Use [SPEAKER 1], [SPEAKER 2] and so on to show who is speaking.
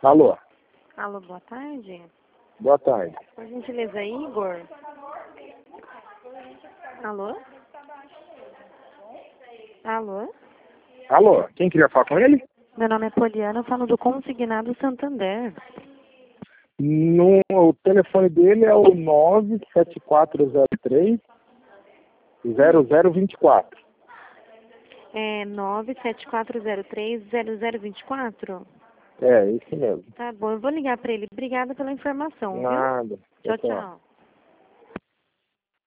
[SPEAKER 1] Alô,
[SPEAKER 2] Alô, boa tarde.
[SPEAKER 1] boa tarde.
[SPEAKER 2] Por gentileza, Igor? Alô? Alô?
[SPEAKER 1] Alô, quem queria falar com ele?
[SPEAKER 2] Meu nome é Poliana, eu falo do Consignado Santander.
[SPEAKER 1] O telefone dele é o 97403 0024.
[SPEAKER 2] É 974030024?
[SPEAKER 1] É, isso mesmo.
[SPEAKER 2] Tá bom, eu vou ligar para ele. Obrigada pela informação, viu?
[SPEAKER 1] Nada.
[SPEAKER 2] Tchau, tchau.